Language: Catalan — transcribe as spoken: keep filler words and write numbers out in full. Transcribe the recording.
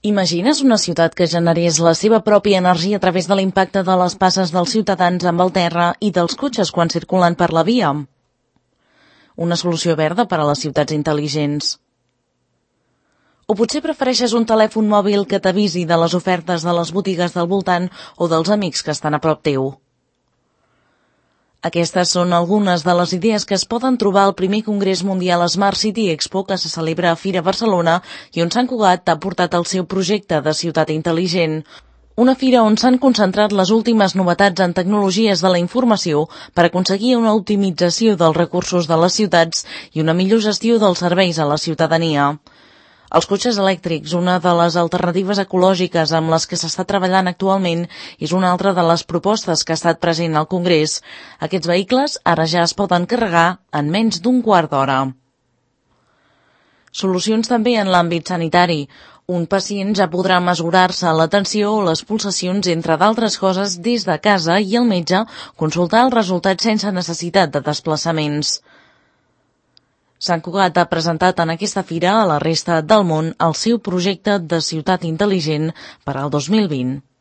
Imagines una ciutat que generés la seva pròpia energia a través de l'impacte de les passes dels ciutadans amb el terra i dels cotxes quan circulen per la via? Una solució verda per a les ciutats intel·ligents. O potser prefereixes un telèfon mòbil que t'avisi de les ofertes de les botigues del voltant o dels amics que estan a prop teu. Aquestes són algunes de les idees que es poden trobar al primer Congrés Mundial Smart City Expo que se celebra a Fira Barcelona i on Sant Cugat ha portat el seu projecte de ciutat intel·ligent. Una fira on s'han concentrat les últimes novetats en tecnologies de la informació per aconseguir una optimització dels recursos de les ciutats i una millor gestió dels serveis a la ciutadania. Els cotxes elèctrics, una de les alternatives ecològiques amb les que s'està treballant actualment, és una altra de les propostes que ha estat present al Congrés. Aquests vehicles ara ja es poden carregar en menys d'un quart d'hora. Solucions també en l'àmbit sanitari. Un pacient ja podrà mesurar-se la tensió o les pulsacions, entre d'altres coses, des de casa i el metge consultar els resultats sense necessitat de desplaçaments. Sant Cugat ha presentat en aquesta fira a la resta del món el seu projecte de ciutat intel·ligent per al dos mil vint.